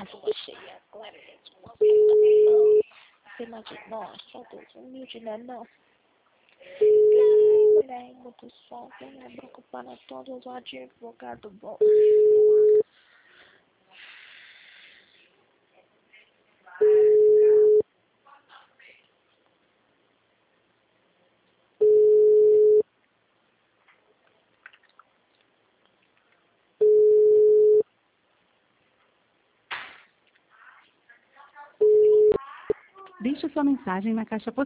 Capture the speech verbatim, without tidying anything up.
A lua cheia agora é de movimentação. Cena de nós, só Deus humilde, né não? Mulher, muito som, vem a boca para todos, o advogado bom. Deixe sua mensagem na caixa postal.